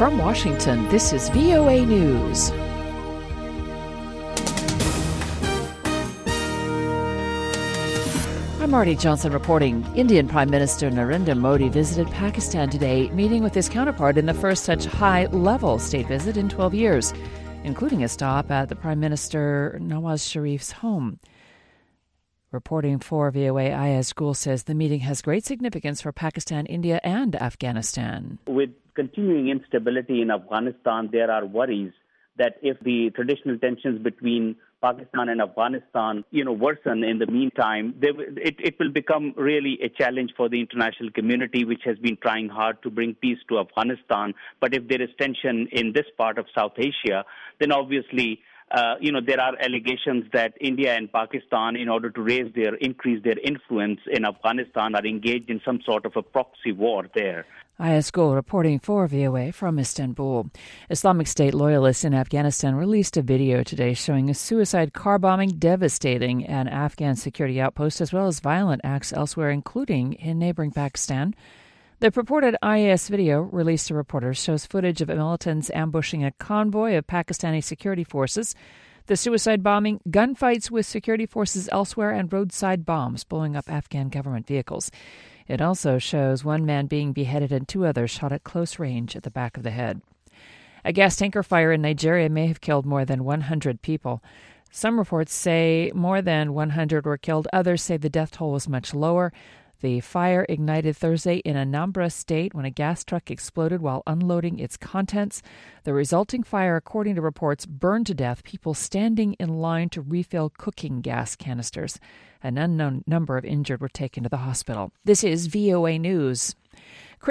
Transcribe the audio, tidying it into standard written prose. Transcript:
From Washington, this is VOA News. I'm Marty Johnson reporting. Indian Prime Minister Narendra Modi visited Pakistan today, meeting with his counterpart in the first such high-level state visit in 12 years, including a stop at the Prime Minister Nawaz Sharif's home. Reporting for VOA, Ayaz Gul says the meeting has great significance for Pakistan, India, and Afghanistan. With continuing instability in Afghanistan, there are worries that if the traditional tensions between Pakistan and Afghanistan, worsen in the meantime, it will become really a challenge for the international community, which has been trying hard to bring peace to Afghanistan. But if there is tension in this part of South Asia, then obviously there are allegations that India and Pakistan, in order to increase their influence in Afghanistan, are engaged in some sort of a proxy war there. Ayaz Gul reporting for VOA from Istanbul. Islamic State loyalists in Afghanistan released a video today showing a suicide car bombing devastating an Afghan security outpost, as well as violent acts elsewhere, including in neighboring Pakistan. The purported IS video released to reporters shows footage of militants ambushing a convoy of Pakistani security forces, the suicide bombing, gunfights with security forces elsewhere, and roadside bombs blowing up Afghan government vehicles. It also shows one man being beheaded and two others shot at close range at the back of the head. A gas tanker fire in Nigeria may have killed more than 100 people. Some reports say more than 100 were killed. Others say the death toll was much lower. The fire ignited Thursday in Anambra State when a gas truck exploded while unloading its contents. The resulting fire, according to reports, burned to death people standing in line to refill cooking gas canisters. An unknown number of injured were taken to the hospital. This is VOA News.